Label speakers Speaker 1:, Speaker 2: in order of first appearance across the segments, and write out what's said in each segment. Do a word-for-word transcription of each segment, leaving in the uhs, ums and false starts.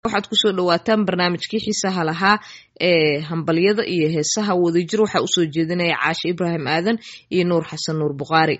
Speaker 1: waxaad ku soo dhawaataan barnaamijkii xiisaha lahaa ee hambalyada iyo heesaha wadajir waxa u soo jeedinaya Caasha Ibrahim Aadan iyo Nuur Xasan Nuur Buqaari.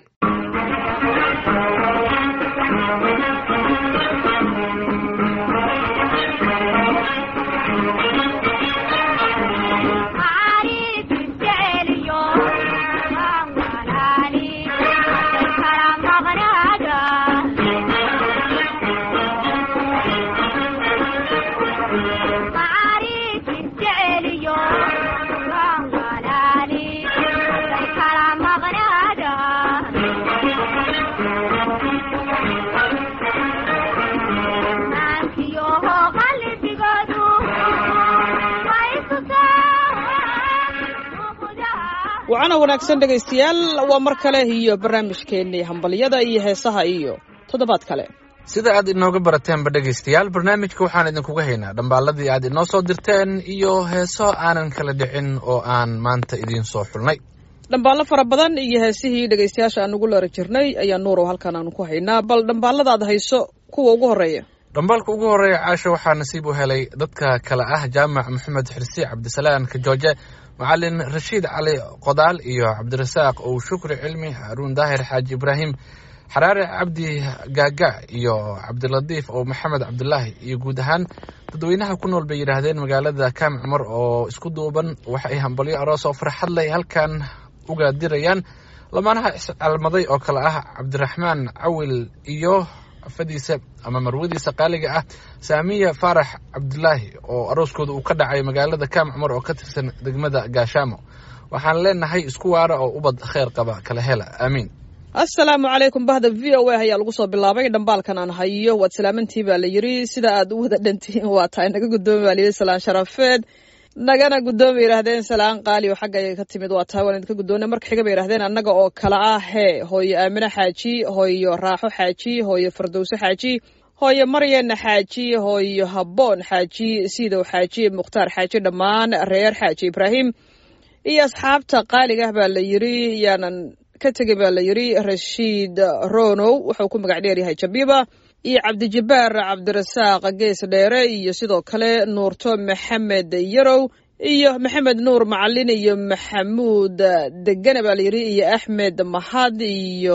Speaker 2: waxaana wanaagsan dhegaystayaal waa mar kale iyo barnaamijkeennii hambalyada iyo heesaha iyo toddobaad kale
Speaker 3: sida aad inooga barateenba dhegaystayaal barnaamijka waxaan idinkuga haynaa dhambaaladii aad inoo soo dirteen iyo heeso aanan kala dhicin oo aan maanta idiin soo xulnay.
Speaker 2: dhambaallo fara badan iyo heesihii dhegaystayaasha aan ugu leera jirnay ayaa nuurow halkan aanu ku haynaa bal dhambaalada aad hayso kuwa ugu horreeya.
Speaker 3: dhambaalka ugu horreeya Caasha waxaa nasiib u helay dadka kale ah Jaamac Maxamed Xirsi Cabdisalaam Kajooje معلن رشيد علي قضال إيو عبد الرزاق أو شكر علمي هارون داهر حاج إبراهيم حرارة عبدي قاقع إيو عبد اللطيف أو محمد عبد الله يقودهان تدوينها كنوا البير هذين مقالة كام عمر أو اسكودوبا وحيهم بلي أراس وفرح الله هل كان أقاد ريان لما أنا المضي أو كلا عبد الرحمن عول إيو fadiisa ama marwadiisa qaaliga ah Saamiya Farax Abdullahi oo arooskooda uu ka dhacay magaalada Kaam Cumar oo ka tirsan degmada Gaashamo waxaan leenahay isku waara oo ubad khayr qaba kala hela aamin.
Speaker 2: assalaamu calaykum bahda V O A ayaa lagu soo bilaabay dhambaalkan aan hayo wad salaamantii baa la yiri sida aad u wada dhantiin waa tahay naga gudoomi waaliyay salaan sharafeed nagana gudoomi yiraahdeen salaan qaali oo xagga ay ka timid waa tahay waan idinka gudoonay marka xiga bay yiraahdeen annaga oo kala ah hee hooyo Aamina Xaaji hooyo Raaxo Xaaji hooyo Firdawsi Xaaji hooyo Maryam Xaaji hooyo Habboon Xaaji Siidow Xaaji Mukhtaar Xaaji dhammaan reer Xaaji Ibrahim iyo asxaabta qaaliga baa la yiri yaanan ka tagay baa la yiri Rashid Rono wuxuu ku magac dheer yahay Jabiba iyo Cabdijabaar Cabdirasaaq Gees Dheere iyo sidoo kale Nuurto Maxamed Yarow iyo Maxamed Nuur Macallin iyo Maxamuud Degana baa la yiri iyo Axmed Mahad iyo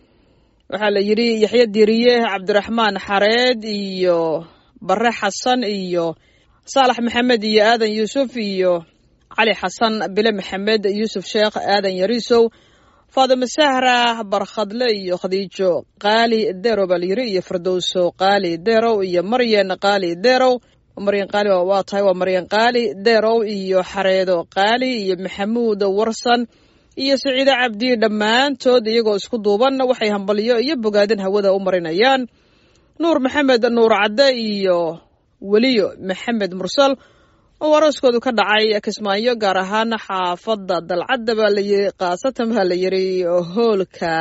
Speaker 2: waxa la yiri Yaxya Diriye Cabdiraxmaan Xareed iyo Barre Xasan iyo Saalax Maxamed iyo Aadan Yuusuf iyo Cali Xasan Bile Maxamed Yuusuf Sheekh Aadan Yarisow فاطمة سهرة برخدلة iyo Khadiijo qaali deero baliri iyo Firdawso qaali deero iyo Maryam qaali deero Maryam qaali waa tahay waa Maryam qaali deero iyo Xareedo qaali iyo Maxamuud Warsan iyo Saciida Cabdi dhamaantood iyagoo isku duuban waxay hambaliyo iyo bogaadin hawada u marinayaan Nuur Maxamed Nuur Cadde iyo Waliyo Maxamed Mursal oo arooskoodu ka dhacay Kismaayo gaar ahaan xaafadda Dalcadda baa la yiri qaasatan baa la yiri hoolka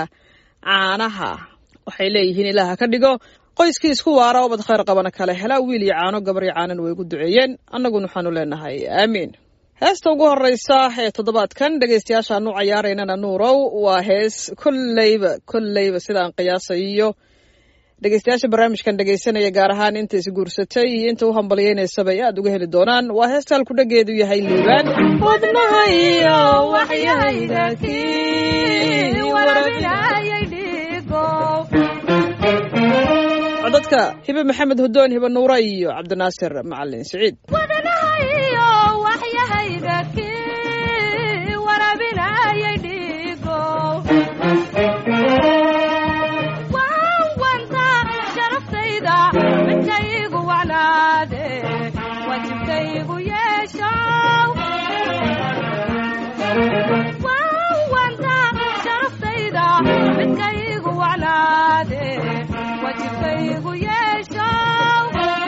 Speaker 2: caanaha waxay leeyihiin ilaaha ka dhigo qoyskii isku waara oo bad khayr qabana kala hela wiil iyo caano gabar iyo caanan way ugu duceeyeen annaguna waxaanu leenahay aamiin. heesta ugu horreysa ee toddobaadkan dhegaystayaasha aanu ciyaareynana Nuurow waa hees kullayba kullayba sidaan qiyaasayo dhegaystayaasha barnaamijkan dhegaysanaya gaar ahaan inta isguursatay iyo inta u hambalyeynaysa bay aad uga heli doonaan waa heesta halku dhageedu yahay liibaan wadnahayo waxyahayga kii warabinayay dhigo codadka Hibe Maxamed Hudoon Hibe Nuura iyo Cabdinaasir Macallin Saciid wadnahayo waxyahayga kii warabinayay dhigo midkaygu wanaade wajibkaygu yeeshow wawanta sharaftayda midkaygu wanaade wajibkaygu yeeshow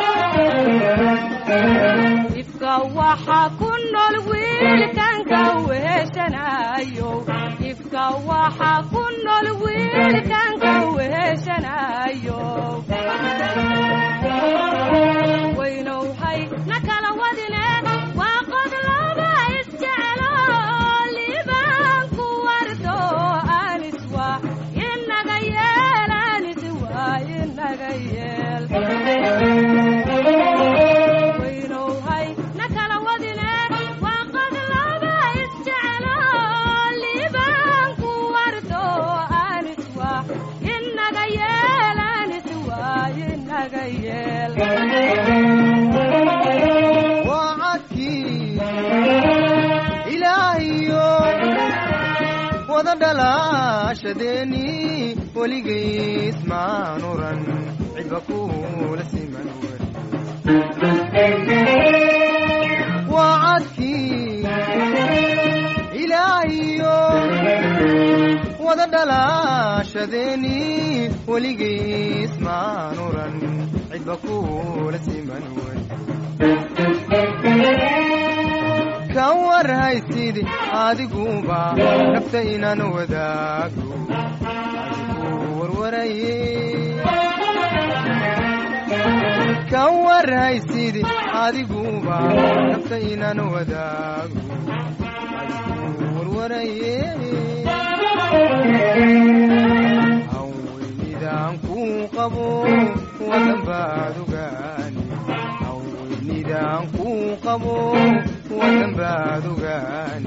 Speaker 2: ifka waxa ku nool wiilkanka weheshanayo ifka waxa ku nool wiilkanka weheshanayo waynow hay nakala wadine
Speaker 4: dhalashadeeni weligays maan oran cidba kuula siman waa cadkii ilaahiyo wada dhalashadeeni weligays maan oran cidba kuula siman ka warhaysid adiguba nafta inaan wadaago adigu warwaraye ka warhaysid adiguba nafta inaan wadaago adigu warwaraye haweynidaan kuu qabo wadan baad ogaani haweynidaan kuu qabo wadan baad ogaani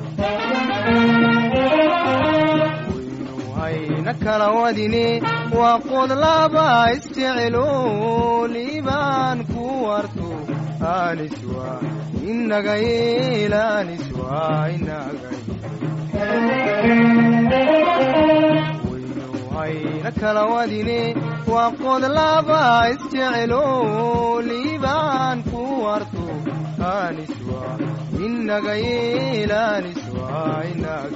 Speaker 4: waynu hayna kala wadine waa qod laba isjecelo liibaan ku warto aniswa inaga yeelaniswa inaga waynu hayna kala wadine waa qod laba isjecelo liibaan ku warto aniswa inaga yeelaniswa inaga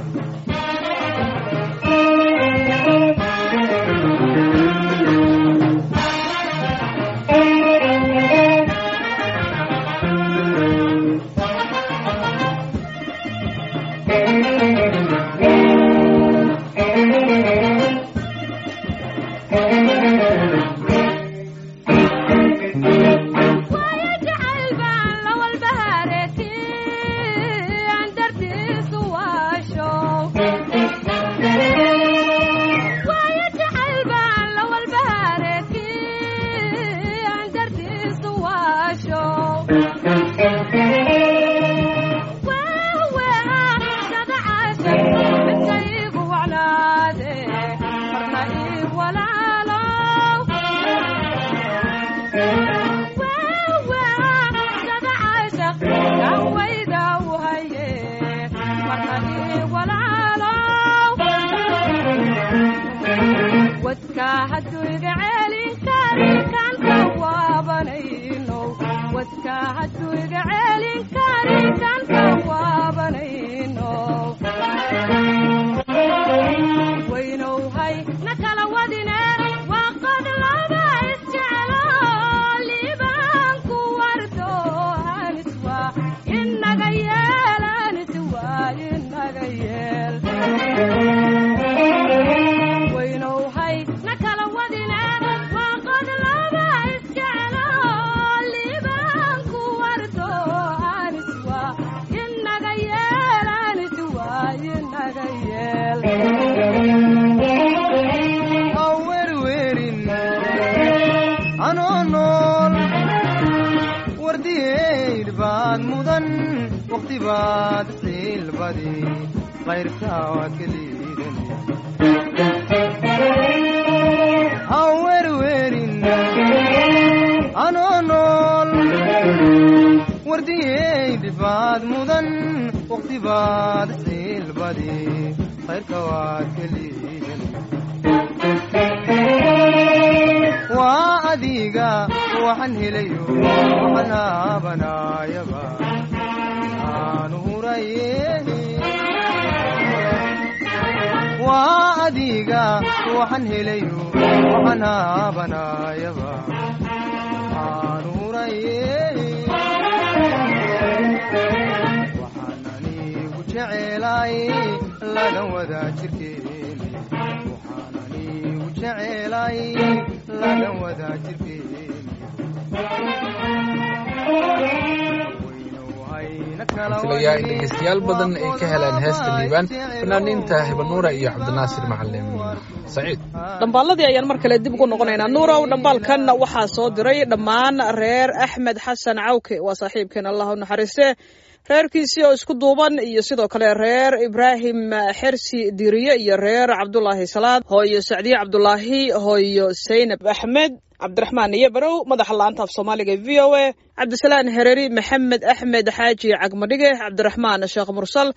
Speaker 3: filayaa in dhegeystayaal badan ay ka heleen heesta liibaan fanaaniinta hibanuura iyo cabdinaasir macalin saciid.
Speaker 2: dhambaaladii ayaan mar kale dib ugu noqonaynaa. nuurow, dhambaalkan waxaa soo diray dhammaan reer axmed xasan cawke, waa saaxiibkeen allah u naxariiste, reerkiisii oo isku duuban, iyo sidoo kale reer ibraahim xersi diriye iyo reer cabdulaahi salaad, hooyo sacdiye cabdulaahi, hooyo saynab axmed, cabdiraxmaan iyo barow, madaxa laanta af soomaaliga v o a, cabdisalaan hereri, maxamed axmed xaaji cagmadhige, cabdiraxmaan sheekh mursal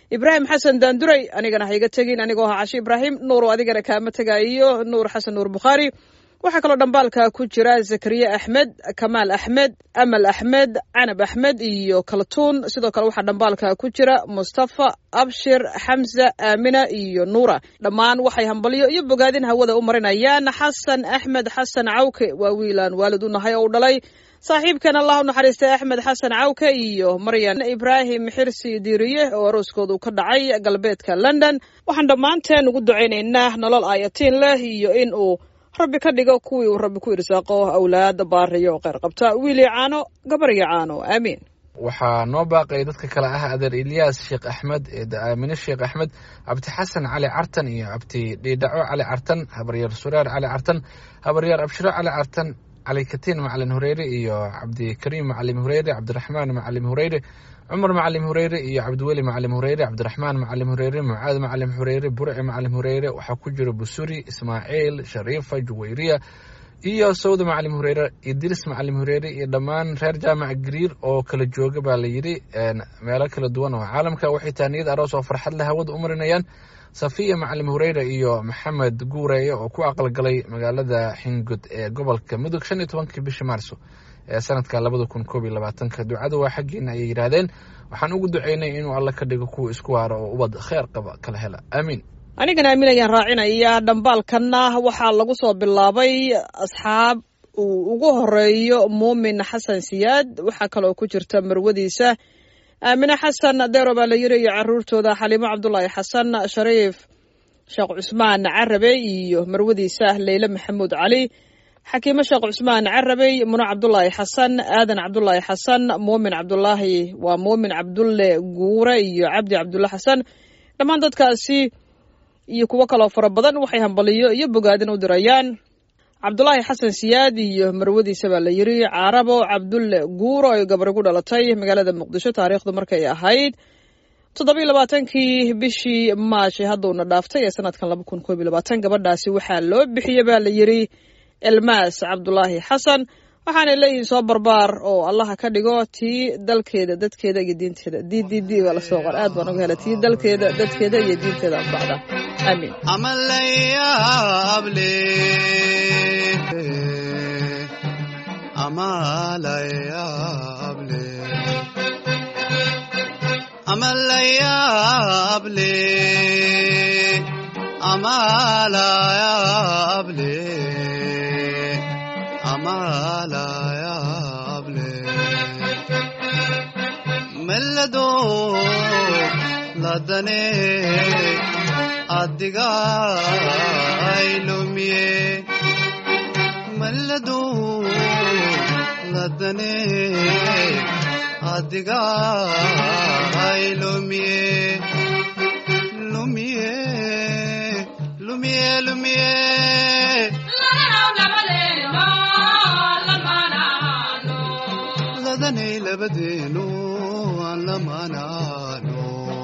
Speaker 2: ibraahim xasan daanduray anigana ha iga tegin anigoo ahaa cashe ibraahim nuur oo adigana kaama tegaayo nuur xasan nuur bukhaari waxaa kaloo dhambaalka ku jira zakariya axmed kamaal axmed amal axmed canab axmed iyo kaltuun sidoo kale waxaa dhambaalka ku jira mustafa abshir xamsa aamina iyo nuura dhammaan waxay hambalyo iyo bogaadin hawada u marinayaan xasan axmed xasan cawke waa wiilaan waalid u nahay oo u dhalay saaxiibkan allah u naxariistay axmed xasan cawke iyo maryan ibraahim xirsi diiriye oo arooskoodu ka dhacay galbeedka london waxaan dhammaanteen ugu ducaynaynaa nolol aayatiin leh iyo in uu rabbi ka dhigo kuwii uu rabbi ku irsaaqo awlaad baariyo oo kheyr qabta wiili caano gabaryo caano aamiin
Speaker 3: waxaa noo baaqay dadka kale ah adeer ilyaas sheekh axmed eeda aamine sheekh axmed cabdi xasan cali cartan iyo cabdi dhiidhaco cali cartan habaryar sureer cali cartan habaryar abshiro cali cartan cali katiin macalin hureyre iyo cabdikariim macalim hureyre cabdiraxmaan macalim hureyre cumar macalim hureyre iyo cabdiweli macalim hureyre cabdiraxmaan macalim hureyre mucaad macalim hureyre burci macalim hureyre waxaa ku jira busuri ismaaciil shariifa juwayriya iyo sawda macalim hureyre idris macalim hureyre iyo dhammaan reer jaamac gariir oo kala jooga baa la yidhi meelo kala duwan oo caalamka waxay taaniyad aroos oo farxad leh hawada u marinayaan safiya macalim hureyre iyo maxamed guureeye oo ku aqalgalay magaalada xingud ee gobolka mudug shan iyo tobankii bishii maarso ee sanadka labada kun koob iyo labaatanka ducada waa xaggiina ayay yidhaahdeen waxaan ugu ducaynay inuu alla ka dhigo kuwa isku waaro oo ubad kheyr qaba kala hela aamiin
Speaker 2: anigana aamin ayaan raacinaya dhambaalkanna waxaa lagu soo bilaabay asxaab uu ugu horeeyo muumin xasan siyaad waxaa kaloo ku jirta marwadiisa aamine xasan deero baa la yiri iyo caruurtooda xaliimo cabdulaahi xasan shariif sheekh cusmaan carabe iyo marwadiisa leyle maxamuud cali xakiimo sheekh cusmaan carabey muno cabdulaahi xasan aadan cabdulaahi xasan muumin cabdulaahi waa muumin cabdulle guure iyo cabdi cabdulle xasan dhammaan dadkaasi iyo kuwo kaloo fara badan waxay hambaliyo iyo bogaadin u dirayaan cabdulaahi xasan siyaad iyo marwadiisa baa la yiri carabo cabdulle guuro ay gabar ku dhalatay magaalada muqdisho taariikhdu markay ahayd toddoba iyo labaatankii bishii maash hadduuna dhaaftay ee sanadkan laba kun koob iyo labaatan gabadhaasi waxaa loo bixiyey baa la yiri elmaas cabdulaahi xasan waxaanay leeyihiin soo barbaar oo allaha ka dhigo tii dalkeeda dadkeeda iyo diinteeda d d d waa lasoo qor aad baan uga hela tii dalkeeda dadkeeda iyo diinteeda anfacda aamiin
Speaker 5: amalayable amalayable amalayable amalayable amalayable mellado ladane adiga ilumiye mellado ladane adiga ilumiye lumiye lumiye lumiye ladanay labadeenu aan lamanaano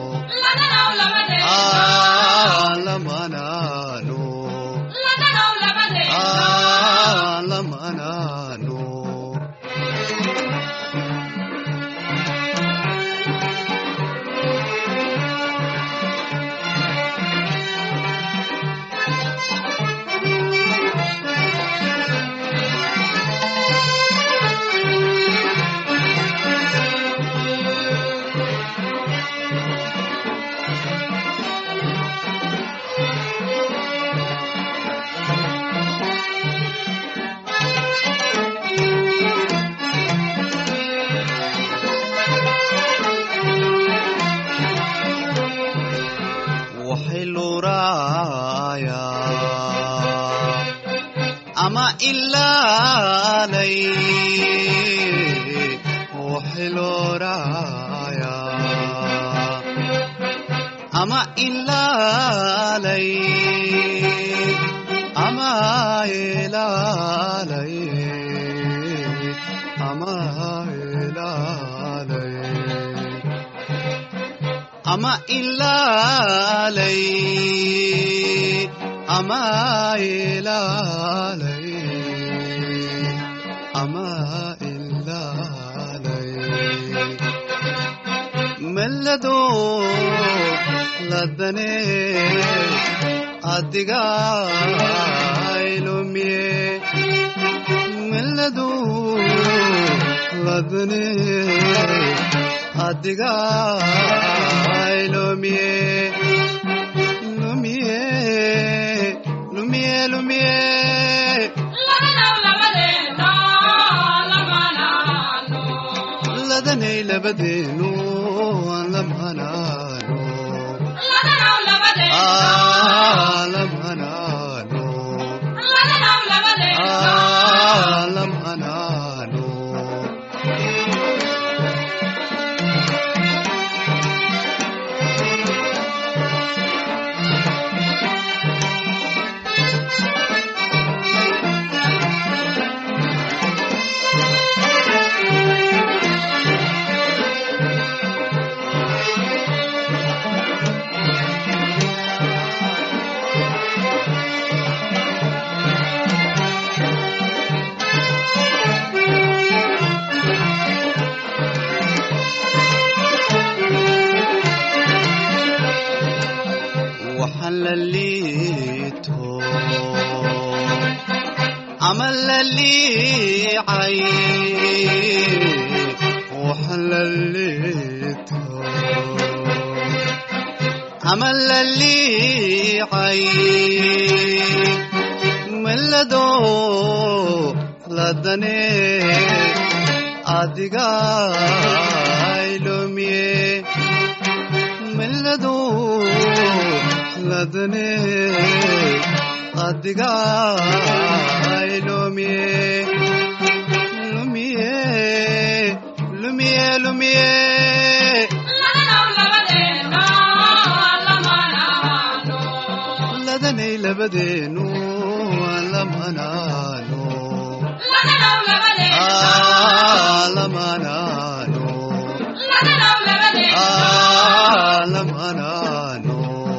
Speaker 5: aan lamanaano aan lamanaano ama ilaalay waxiloraya ama ilaalay ama ilaalay ama ilaalay ama ilaalay ama ilaalay ama ilaalay mellado ladane adiga ilumiye meladu ladane adiga ilumiye lumiye lumiye lumiye ladane labadenu lamhanano lamhanano lamhanano وحلليتو عمل لي عين وحلليتو عمل لي عين ملدو لدني adiga ilumiye meladu ladane adiga ilumiye lumiye lumiye lumiye ladane labadenu lamanano lamanano lamanano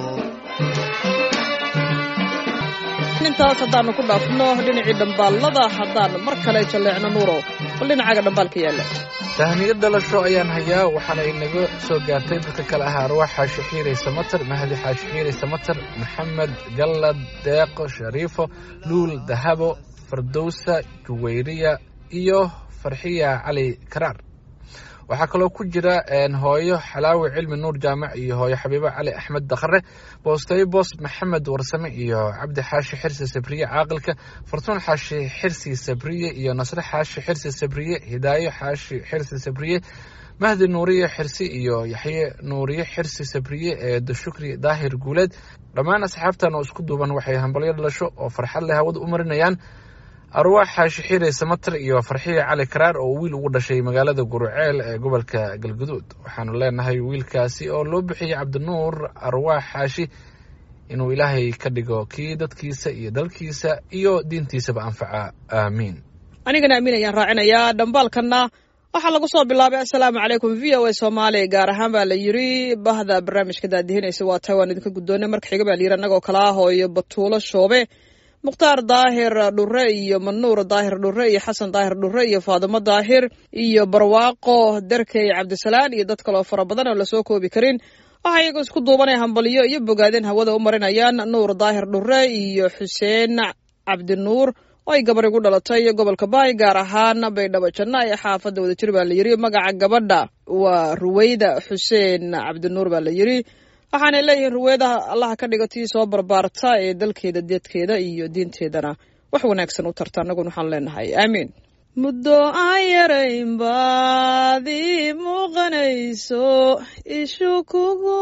Speaker 2: intaas haddaanu ku dhaafno dhinacii dhambaalada haddaan mar kale jalleecno nuurow bal dhinacaaga dhambaalka yaalla
Speaker 3: tahniyad dhalasho ayaan hayaa waxaana inaga soo gaartay dadka kale ahaa arwaax xaashi xiiray samatar mahdi xaashi xiiray samatar maxamed gallad deeqo shariifo luul dahabo fardowsa juwayriya iyo farxiya cali karaar waxaa kaloo ku jira hooyo xalaawi cilmi nuur jaamac iyo hooyo xabiibo cali axmed dakhare boostayo boos maxamed warsame iyo cabdi xaashi xirsi sabriye caaqilka fartuun xaashi xirsi sabriye iyo nasre xaashi xirsi sabriye hidaayo xaashi xirsi sabriye mahdi nuuriye xirsi iyo yaxye nuuriye xirsi sabriye ee dashukri daahir guuleed dhammaan asxaabtan oo isku duuban waxay hambalyo dhalasho oo farxad leh hawada u marinayaan arwaax xaashi xiiray samatar iyo farxiya cali karaar oo wiil ugu dhashay magaalada guruceel ee gobolka galguduud waxaanu leenahay wiilkaasi oo loo bixiyey cabdinuur arwaax xaashi inuu ilaahay ka dhigo kii dadkiisa iyo dalkiisa iyo diintiisaba anfaca aamiin
Speaker 2: anigana amiin ayaan raacinayaa dhambaalkanna waxaa lagu soo bilaabay assalaamu calaykum v o a soomaaliya gaar ahaan baa la yiri bahda barnaamijka daadihinaysa waa tahay waan idinka guddoonay marka xiga baa la yiri annagoo kala hooyo batuulo shoobe mukhtaar daahir dhure iyo manuur daahir dhure iyo xasan daahir dhure iyo faadimo daahir iyo barwaaqo derkey cabdisalaan iyo dad kaloo fara badan oo lasoo koobi karin waxaa iyaga isku duubanaya hambalyo iyo bogaadeen hawada u marinayaan nuur daahir dhure iyo xuseen cabdinuur oo ay gabar igu dhalatay gobolka baay gaar ahaan baydhabo janna ee xaafadda wadajir baa la yiri magaca gabadha waa ruweyda xuseen cabdinuur baa la yiri waxaanay leeyihiin ruweedaha allaha ka dhigo tii soo barbaarta ee dalkeeda deedkeeda iyo diinteedana wax wanaagsan u tarta annaguna waxaan leenahay aamiin muddo aan yarayn baad ii muuqanayso ishu kugu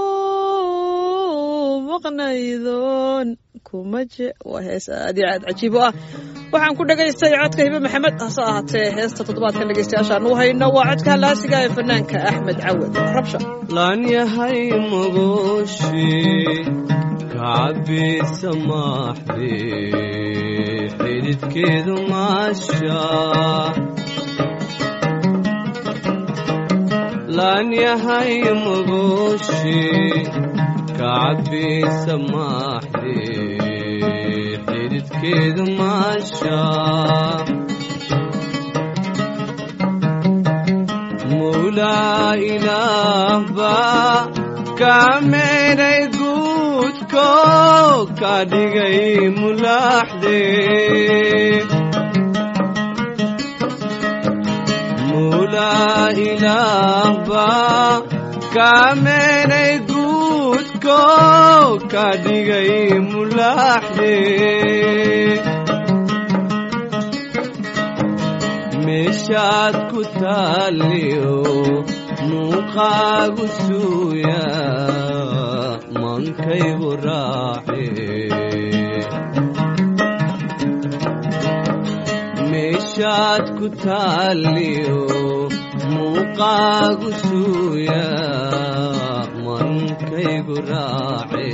Speaker 2: maqnaydoon kuma je waa hees aad iyo aad cajiib u ah waxaan ku dhagaystay codka hibe maxamed hase ahaatee heesta toddobaadkan dhegaystayaashaan u hayno waa codka halaasiga ee fanaanka axmed cawad rabsha
Speaker 6: laan yahay maguushi kacabisa maaxdi xididkeedu maasha laan yahay maguushi kacabisa maaxdi xididkeedu maasha mawlaa ilaah baa kameeray guudko ka dhigay mulaaxde mulaa ilaahba kaamenay guudko ka dhigay mulaaxde meeshaad ku taaliyo muuqaagu suuya mankaygu raace meeshaad ku taaliyo muuqaagu suuya mankaygu raace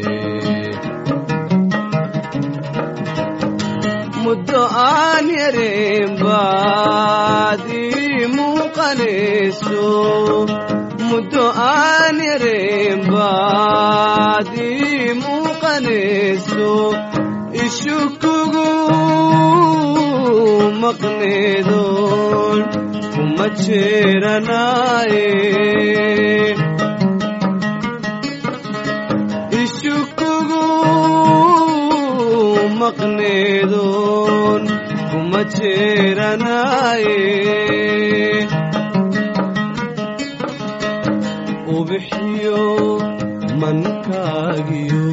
Speaker 6: muddo aan yareen baad ii muuqanayso muddo aan yareen baad ii muuqanayso ishu kugu maqneedoon kuma jeeranaaye ishu kugu maqneedoon kuma jeeranaaye ubixiyo mankaagiyo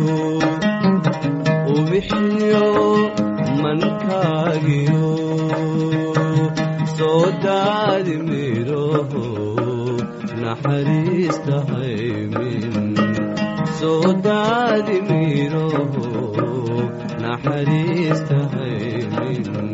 Speaker 6: ubixiyo mankaagiyo soo daadi miroho naxariista haymin soo daadi miroho naxariista haymin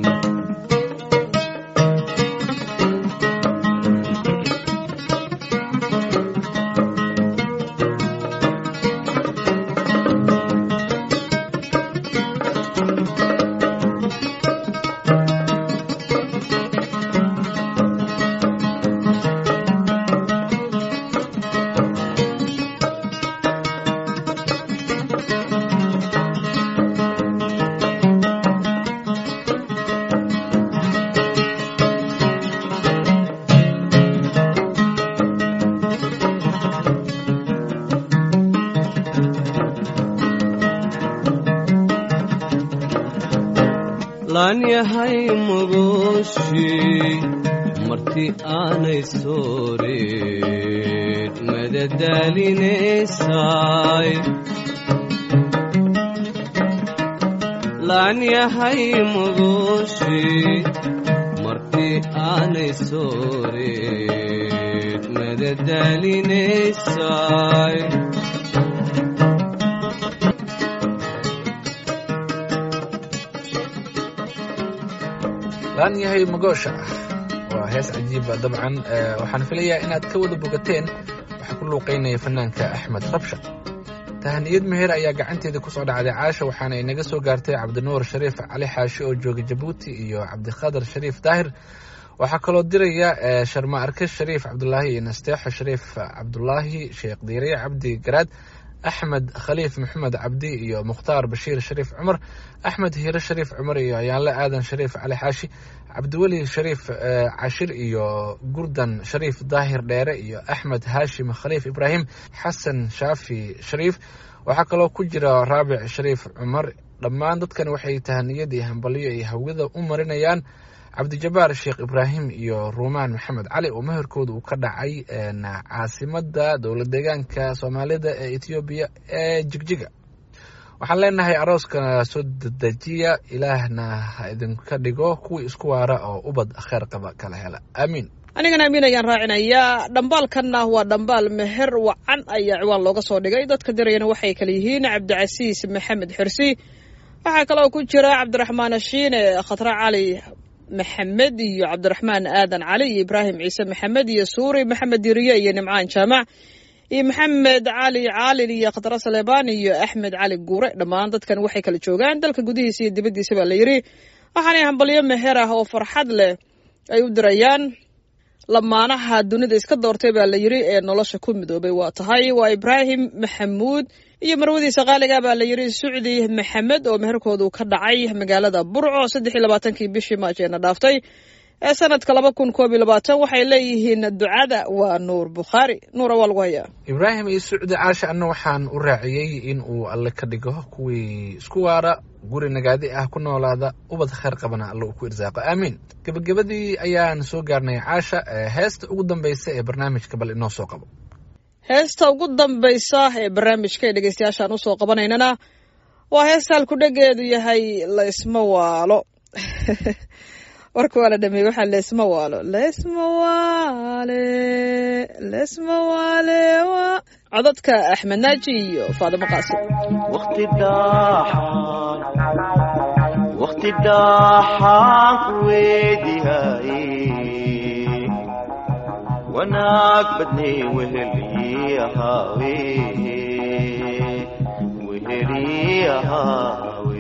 Speaker 6: laan yahay mugushi marti aanay soorin madadaalinaysay laan yahay mugushi marti aanay soorin madadaalinaysay
Speaker 3: laan yahay magoosha ah waa hees cajiiba dabcan waxaan filayaa inaad ka wada bogateen waxaa ku luuqaynaya fanaanka axmed rabsha tahaniyad meher ayaa gacanteeda ku soo dhacday caasha waxaana inaga soo gaartay cabdinuur shariif cali xaashi oo jooga jabuuti iyo cabdikhadar shariif daahir waxaa kaloo diraya sharma arke shariif cabdulaahi iyo nasteexo shariif cabdulaahi sheekh diiriye cabdi garaad axmed khaliif maxamed cabdi iyo mukhtaar bashiir shariif cumar axmed hiire shariif cumar iyo ayaanle aadan shariif cali xaashi cabdiweli shariif cashir iyo gurdan shariif daahir dheere iyo axmed haashim khaliif ibraahim xasan shaafi shariif waxaa kaloo ku jira raabic shariif cumar dhammaan dadkan waxay tahaniyadii hambalyo ay hawada u marinayaan cabdijabaar sheekh ibraahim iyo ruumaan maxamed cali oo meherkooda uu ka dhacay caasimada dowlad deegaanka soomaalida ee etoobiya ee jigjiga waxaan leenahay arooska soo dedejiya ilaahna ha idinka dhigo kuwii isku waara oo ubad kheer qaba kala hela aamiin
Speaker 2: anigana amiin ayaan raacinayaa dhambaalkanna waa dhambaal meher wacan ayaa ciwaan looga soo dhigay dadka dirayana waxay kala yihiin cabdicasiis maxamed xirsi waxaa kaloo ku jira cabdiraxmaan ashiine khatra cali maxamed iyo cabdiraxmaan aadan cali iyo ibraahim ciise maxamed iyo suuri maxamed diriye iyo nimcaan jaamac iyo maxamed cali caalin iyo khadra saleebaan iyo axmed cali guure dhammaan dadkan waxay kala joogaan dalka gudihiisa iyo dibaddiisa baa la yidhi waxaanay hambalyo meher ah oo farxad leh ay u dirayaan lamaanaha dunida iska doortay baa la yidhi ee nolosha ku midoobay waa tahay waa ibraahim maxamuud iyo marwadiisa qaaliga baa la yidhi sucdi maxamed oo meherkoodu ka dhacay magaalada burco saddex iyo labaatankii bishii maajeena dhaaftay ee sanadka laba kun koob iyo labaatan waxay leeyihiin ducada waa nuur bukhaari. nuura waa lagu hayaa.
Speaker 3: ibraahim iyo sucdi caasha anna waxaan u raaciyey in uu alle ka dhigo kuwii isku waara guri nagaadi ah ku noolaada ubad khayr qabana alle uu ku irsaaqo aamiin. gebagabadii ayaan soo gaarnay caasha heesta ugu dambaysa ee barnaamijka bal inoo soo qabo.
Speaker 2: heesta ugu dambaysa ee barnaamijka ee dhegeystayaashaan usoo qabanaynana waa heesta halku dhageedu yahay laysma waalo. warka waa la dhameeyey waxaa leesma waalo leesma waale leesma waale waa codadka axmed naaji iyo faadimo qaasim.
Speaker 7: waqti dhaaxaan waqti dhaaxaan ku weedihay wanaag badnay weheli ahaawe weheli ahaawe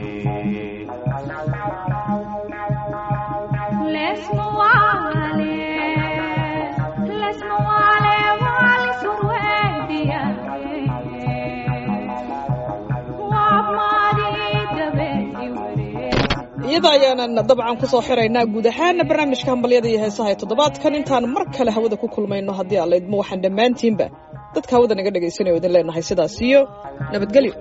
Speaker 2: iyada ayaanan dabcan kusoo xiraynaa guud ahaana barnaamijka hambalyada iyo heesaha ee toddobaadkan. intaan mar kale hawada ku kulmayno haddii alla idmo waxaan dhammaantiinba dadka hawada naga dhegaysanaya idin leenahay sidaas iyo nabadgelyo.